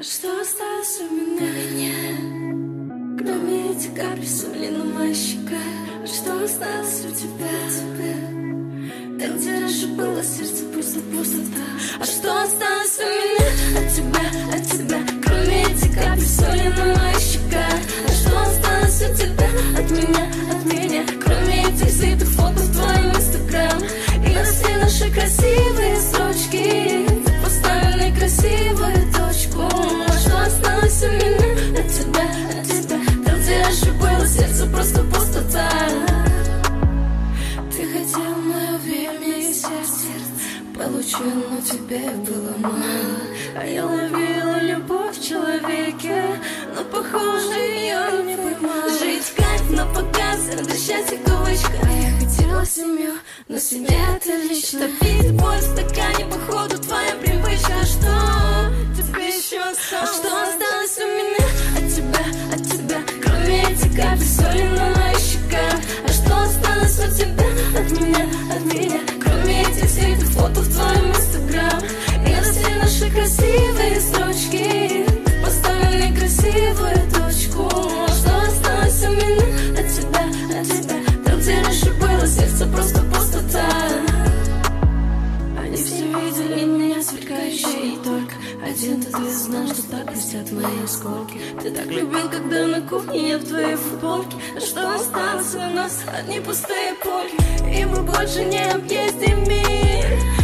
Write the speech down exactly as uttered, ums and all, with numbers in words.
что осталось у меня? Кроме этих капель соли на моих щеках. А что осталось у тебя? Там, где раньше было сердце, просто пустота. А что осталось у меня? От тебя, от тебя. Кроме этих капель соли на моих щеках. А что осталось у тебя? От меня, от меня. Кроме этих слитых фото в твоем инстаграм. И на все наши красивые строчки поставлены красивую точку. А что осталось у меня? От тебя, от тебя. Там, где раньше было сердце, просто пустота. Ты хотел мое время и сердце, получил, но тебе было мало. А я ловила любовь в человеке, но похоже ее не поймала. Жить кайф на показ, это счастье кавычка. А я хотела семью, но себе это лично. Пить боль в стакане, походу твоя привычка. А что тебе еще осталось? А что осталось у меня? От тебя, от тебя. Кроме этих капель соли на моих щеках. А что осталось у тебя? От меня, от меня. Кроме этих слитых фото в твоем инстаграм. И на все наши красивые строчки поставлены красивую точку. А что осталось у меня? От тебя, от тебя. Там, где раньше было сердце, просто пустота. Они все видели меня сверкающей, и только один ты знал, что так блестят мои сколки. Ты так любил, когда на кухне я в твоей футболке. А что осталось у нас? Одни пустые полки. И мы больше не объездим мир.